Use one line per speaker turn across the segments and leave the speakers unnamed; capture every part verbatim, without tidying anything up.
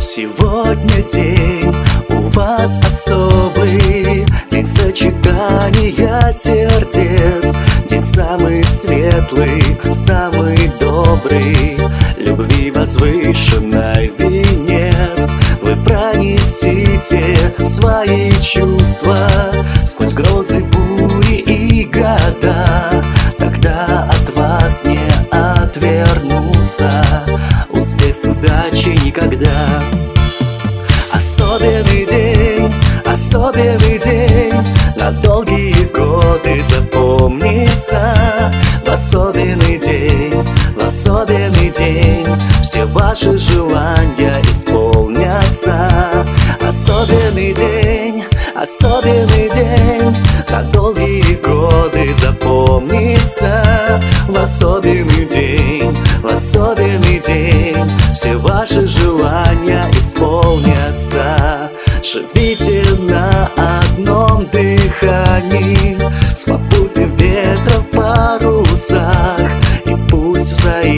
Сегодня день у вас особый, день сочетания сердец, день самый светлый, самый добрый, любви возвышенной венец. Вы пронесите свои чувства сквозь грозы, бури и года. Тогда от вас не отвернуться успех с удачей никогда. Особенный день, особенный день, на долгие годы запомнится. В особенный день, в особенный день все ваши желания исполнятся. Особенный день, особенный день, на долгие годы запомнится. В особенный день, в особенный день все ваши желания исполнятся. Живите на одном дыхании, с попутным ветром в парусах, и пусть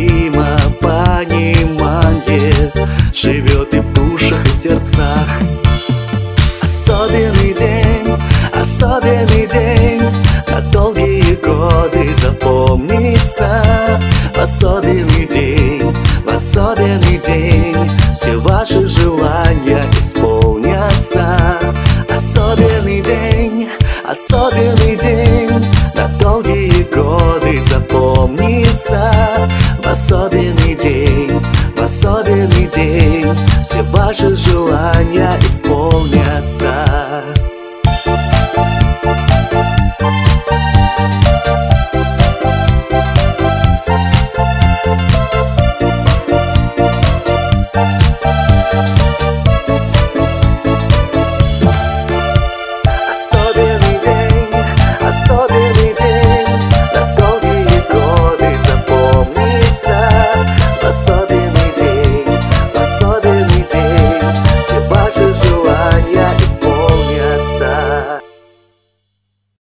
взаимопонимание живет и в душах, и в сердцах. Особенный день, особенный день, на долгие годы запомнится. В особенный день, в особенный день все ваши желания исполнятся. Особенный день, особенный день, на долгие годы запомнится. В особенный день, в особенный день все ваши желания исполнятся.